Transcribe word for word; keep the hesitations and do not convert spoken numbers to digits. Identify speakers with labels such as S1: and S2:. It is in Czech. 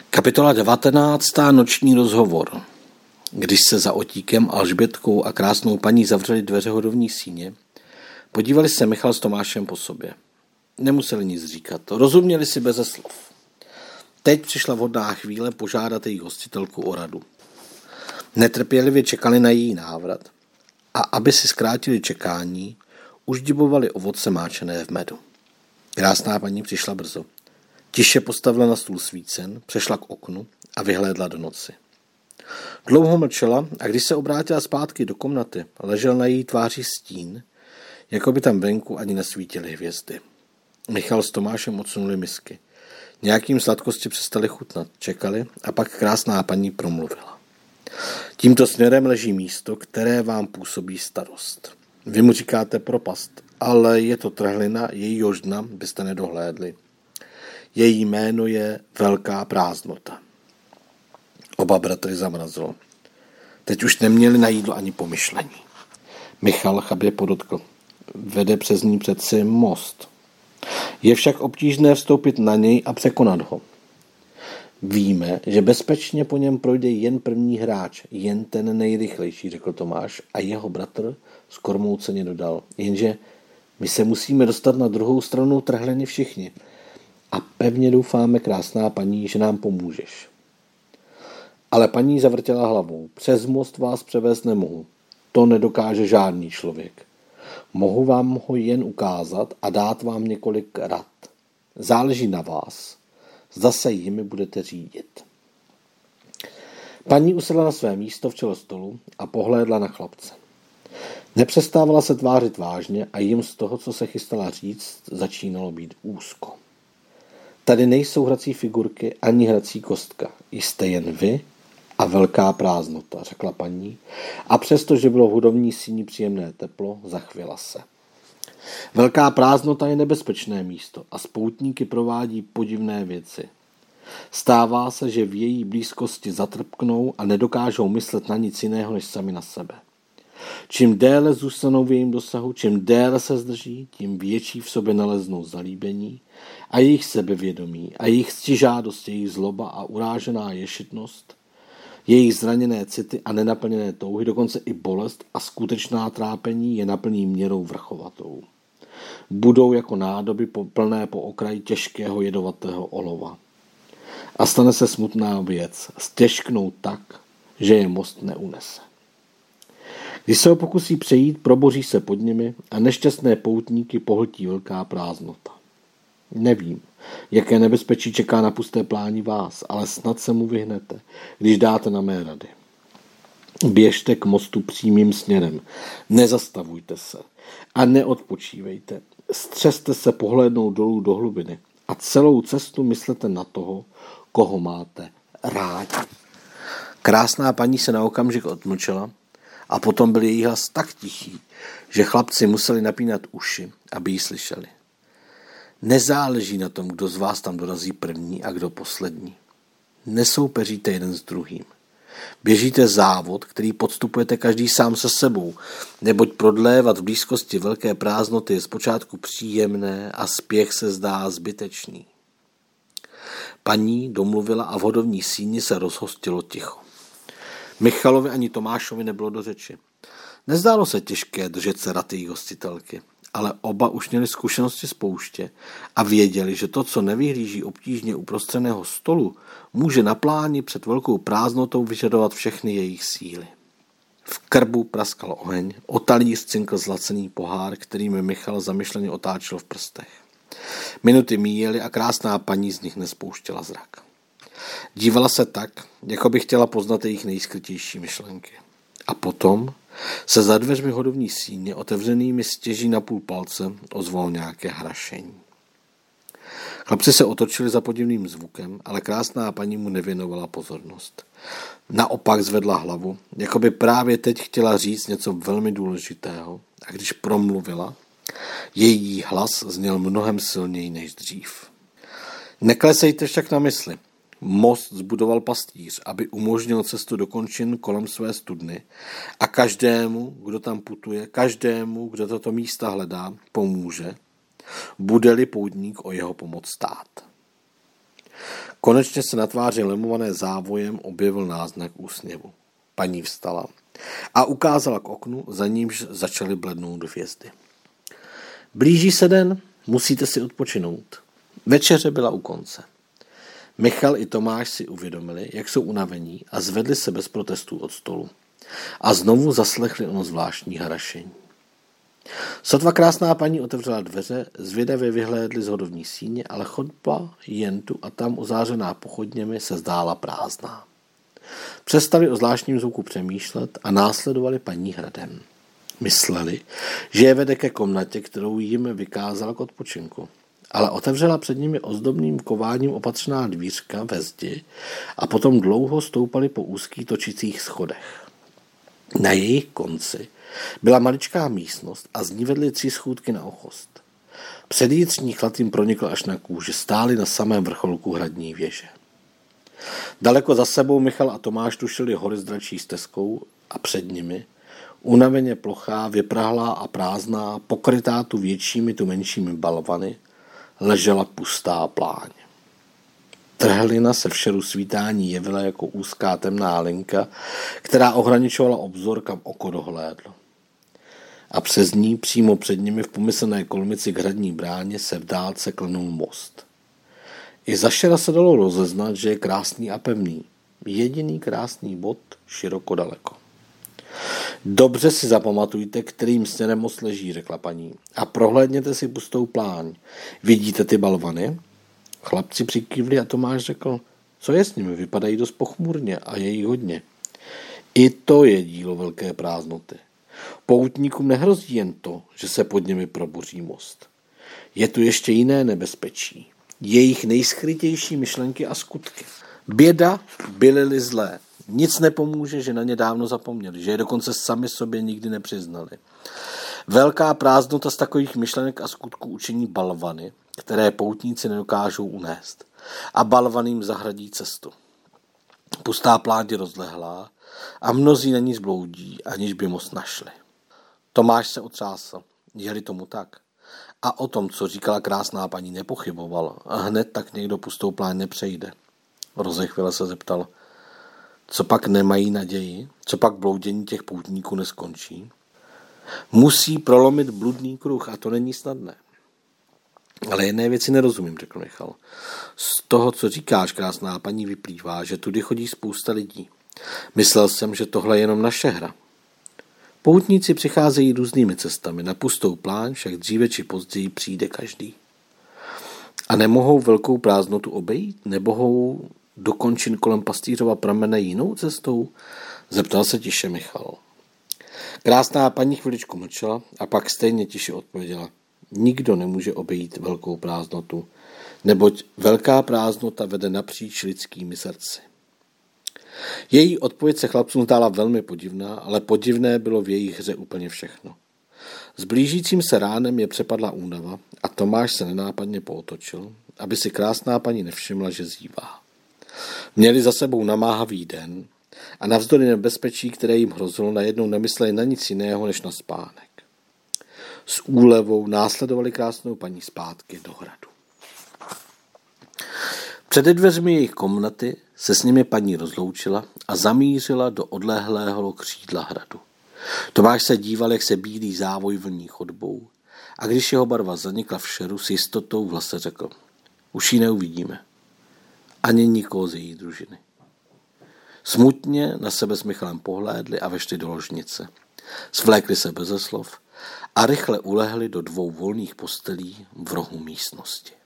S1: Kapitola devatenáctá. Noční rozhovor. Když se za Otíkem, Alžbětkou a krásnou paní zavřeli dveře hodovní síně, podívali se Michal s Tomášem po sobě. Nemuseli nic říkat, rozuměli si beze slov. Teď přišla vhodná chvíle požádat její hostitelku o radu. Netrpělivě čekali na její návrat a aby si zkrátili čekání, už dibovali ovoce máčené v medu. Krásná paní přišla brzo. Tiše postavila na stůl svícen, přešla k oknu a vyhlédla do noci. Dlouho mlčela a když se obrátila zpátky do komnaty, ležel na její tváři stín, jako by tam venku ani nesvítily hvězdy. Michal s Tomášem odsunuli misky. Nějakým sladkosti přestali chutnat, čekali a pak krásná paní promluvila. Tímto směrem leží místo, které vám působí starost. Vy mu říkáte propast, ale je to trhlina, jejíhož dna byste nedohlédli. Její jméno je Velká prázdnota. Oba bratry zamrazilo. Teď už neměli na jídlo ani pomyšlení. Michal chabě podotkl. Vede přes ní přeci most. Je však obtížné vstoupit na něj a překonat ho. Víme, že bezpečně po něm projde jen první hráč, jen ten nejrychlejší, řekl Tomáš a jeho bratr skormouceně dodal. Jenže my se musíme dostat na druhou stranu trhliny všichni. A pevně doufáme, krásná paní, že nám pomůžeš. Ale paní zavrtěla hlavou. Přes most vás převést nemohu. To nedokáže žádný člověk. Mohu vám ho jen ukázat a dát vám několik rad. Záleží na vás. Zase jimi budete řídit. Paní usedla na své místo v čele stolu a pohlédla na chlapce. Nepřestávala se tvářit vážně a jim z toho, co se chystala říct, začínalo být úzko. Tady nejsou hrací figurky ani hrací kostka. Jste jen vy a velká prázdnota, řekla paní, a přestože bylo v hudovní síni příjemné teplo, zachvěla se. Velká prázdnota je nebezpečné místo a spoutníky provádí podivné věci. Stává se, že v její blízkosti zatrpknou a nedokážou myslet na nic jiného než sami na sebe. Čím déle zůstanou v jejím dosahu, čím déle se zdrží, tím větší v sobě naleznou zalíbení a jejich sebevědomí a jejich ctižádost, jejich zloba a urážená ješitnost, jejich zraněné city a nenaplněné touhy, dokonce i bolest a skutečná trápení je naplní měrou vrchovatou. Budou jako nádoby plné po okraji těžkého jedovatého olova. A stane se smutná věc, stěžknou tak, že je most neunese. Když se ho pokusí přejít, proboří se pod nimi a nešťastné poutníky pohltí velká prázdnota. Nevím, jaké nebezpečí čeká na pusté pláni vás, ale snad se mu vyhnete, když dáte na mé rady. Běžte k mostu přímým směrem, nezastavujte se a neodpočívejte. Střeste se pohlédnout dolů do hlubiny a celou cestu myslete na toho, koho máte rádi. Krásná paní se na okamžik odmlčela a potom byl její hlas tak tichý, že chlapci museli napínat uši, aby ji slyšeli. Nezáleží na tom, kdo z vás tam dorazí první a kdo poslední. Nesoupeříte jeden s druhým. Běžíte závod, který podstupujete každý sám se sebou, neboť prodlévat v blízkosti velké prázdnoty je zpočátku příjemné a spěch se zdá zbytečný. Paní domluvila a v hodovní síni se rozhostilo ticho. Michalovi ani Tomášovi nebylo do řeči. Nezdálo se těžké držet se rad její hostitelky, ale oba už měli zkušenosti z pouště a věděli, že to, co nevyhlíží obtížně uprostřeného stolu, může na pláni před velkou prázdnotou vyžadovat všechny jejich síly. V krbu praskal oheň, o talíř cinkl zlacený pohár, kterým Michal zamyšleně otáčel v prstech. Minuty míjely a krásná paní z nich nespouštěla zrak. Dívala se tak, jako by chtěla poznat jejich nejskrytější myšlenky. A potom se za dveřmi hodovní síně, otevřenými stěží na půl palce, ozvalo nějaké hrašení. Chlapci se otočili za podivným zvukem, ale krásná paní mu nevěnovala pozornost. Naopak zvedla hlavu, jako by právě teď chtěla říct něco velmi důležitého, a když promluvila, její hlas zněl mnohem silněji než dřív. Neklesejte však na mysli. Most zbudoval pastýř, aby umožnil cestu do končin kolem své studny a každému, kdo tam putuje, každému, kdo tato místa hledá, pomůže, bude-li poutník o jeho pomoc stát. Konečně se na tváři lemované závojem objevil náznak úsměvu. Paní vstala a ukázala k oknu, za nímž začaly blednout hvězdy. Blíží se den, musíte si odpočinout. Večeře byla u konce. Michal i Tomáš si uvědomili, jak jsou unavení, a zvedli se bez protestů od stolu. A znovu zaslechli ono zvláštní harašení. Sotva krásná paní otevřela dveře, zvědavě vyhlédli z hodovní síně, ale chodba jen tu a tam ozářená pochodněmi se zdála prázdná. Přestali o zvláštním zvuku přemýšlet a následovali paní hradem. Mysleli, že je vede ke komnatě, kterou jim vykázala k odpočinku, ale otevřela před nimi ozdobným kováním opatřená dvířka ve zdi a potom dlouho stoupali po úzkých točicích schodech. Na jejich konci byla maličká místnost a z ní vedly tři schůdky na ochost. Předjícní chlad jim pronikl až na kůži, stáli na samém vrcholku hradní věže. Daleko za sebou Michal a Tomáš tušili hory s dračí stezkou a před nimi, unaveně plochá, vyprahlá a prázdná, pokrytá tu většími, tu menšími balvany, ležela pustá pláň. Trhlina se v šeru svítání jevila jako úzká temná linka, která ohraničovala obzor, kam oko dohlédlo. A přes ní, přímo před nimi v pomyslné kolmici k hradní bráně, se v dálce klenul most. I za šera se dalo rozeznat, že je krásný a pevný. Jediný krásný bod široko daleko. Dobře si zapamatujte, kterým směrem most leží, řekla paní, a prohlédněte si pustou pláň. Vidíte ty balvany? Chlapci přikývli a Tomáš řekl, co je s nimi, vypadají dost pochmurně a je jich hodně. I to je dílo velké prázdnoty. Poutníkům nehrozí jen to, že se pod nimi proboří most. Je tu ještě jiné nebezpečí. Jejich nejskrytější myšlenky a skutky. Běda, byly-li zlé. Nic nepomůže, že na ně dávno zapomněli, že je dokonce sami sobě nikdy nepřiznali. Velká prázdnota z takových myšlenek a skutků učiní balvany, které poutníci nedokážou unést. A balvany jim zahradí cestu. Pustá pláň je rozlehlá a mnozí na ní zbloudí, aniž by most našli. Tomáš se otřásl. Je-li tomu tak? A o tom, co říkala krásná paní, nepochyboval. A hned tak někdo pustou pláň nepřejde. Rozechvěle se zeptal, co pak nemají naději? Co pak bloudění těch poutníků neskončí? Musí prolomit bludný kruh a to není snadné. Ale jedné věci nerozumím, řekl Michal. Z toho, co říkáš, krásná paní, vyplývá, že tudy chodí spousta lidí. Myslel jsem, že tohle je jenom naše hra. Poutníci přicházejí různými cestami, na pustou pláň však dříve či později přijde každý. A nemohou velkou prázdnotu obejít? Nemohou dokončit kolem pastýřova pramene jinou cestou? Zeptal se tiše Michal. Krásná paní chviličku mlčela a pak stejně tiše odpověděla. Nikdo nemůže obejít velkou prázdnotu, neboť velká prázdnota vede napříč lidskými srdci. Její odpověď se chlapcům zdála velmi podivná, ale podivné bylo v jejich hře úplně všechno. S blížícím se ránem je přepadla únava a Tomáš se nenápadně pootočil, aby si krásná paní nevšimla, že zívá. Měli za sebou namáhavý den a navzdory nebezpečí, které jim hrozilo, najednou nemysleli na nic jiného než na spánek. S úlevou následovali krásnou paní zpátky do hradu. Před dveřmi jejich komnaty se s nimi paní rozloučila a zamířila do odlehlého křídla hradu. Tomáš se díval, jak se bílý závoj vlní chodbou, a když jeho barva zanikla v šeru, s jistotou v hlase řekl, už ji neuvidíme. Ani nikoho z její družiny. Smutně na sebe s Michalem pohlédli a vešli do ložnice. Svlékli se beze slov a rychle ulehli do dvou volných postelí v rohu místnosti.